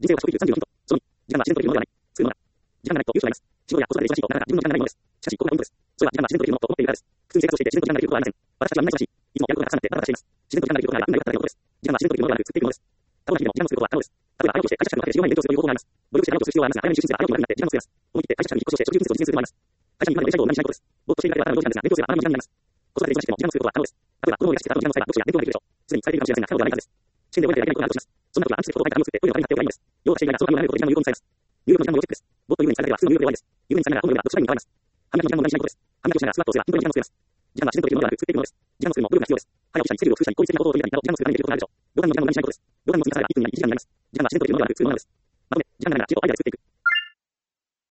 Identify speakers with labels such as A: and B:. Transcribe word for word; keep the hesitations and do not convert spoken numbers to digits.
A: 人生を直球さんじゅうよんヒント。そのに、時間は自然とできるものではない。作るものだ。時間がないと優秀となります。仕事や子育てで忙しいとなかなか自分の時間がないものです。しかし、ここがポイントです。それは時間が自然とできるものと思っているからです。普通に生活をしていて自然と時間ができることはありません。私たちはみんな忙しい。いつもやることがたくさんあってバタバタしています。自然と時間ができることがあれば運が良かったということです。時間は自然とできるものではなく作っているものです。過去の日々も時間を作ることは可能です。例えば、早起きをして会社近くのカフェでじゅうまん円勉強するという方法があります。努力して早起きをする必要はありますが、早めに就寝すれば早起きも楽になって時間も作れます。思い切って会社近くに引っ越しをして食事ビジネスを実践するというのもあります。会社に行くまで電車移動を何もしないことです。ぼーっとしているだけでは頭の時間ですが、勉強すれば頭の時間になります。子育てで忙しくても時間を作ることは可能です。例えば、子供がしていた後の時間の際は読書や勉強ができるでしょう。すでにされているかもしれませんが、可能ではないはずです。試験で覚えていないことがあるとします。そんな時はアンチテクトを書いた紙を作ってトイレの紙に貼っておけばいいのです。用がしていないがその紙を並べることで時間の有効に使えます。入力の時間のロジックです。ぼーっと有意にされては普通の入力で終わりです。有意にされながら本の読みが読書タイムに変わります。歯磨きの時間も無駄にしないことです。歯磨きをしながらスクワットをすれば筋トレの時間も作れます。時間は自然とできるものではなく作っているものです。時間を作るのも努力が必要です。早起きしたり、スケジュールを工夫したり、効率的なことを取り入れたりなど、時間を作るためにできることがあるでしょう。予断の時間も無駄にしないことです。予断の積み重ねがいっぷんになりいちじかんになります。時間は自然とできるものではなく作るものなのです。まとめ、時間がないなら仕事をアイデアで作っていく。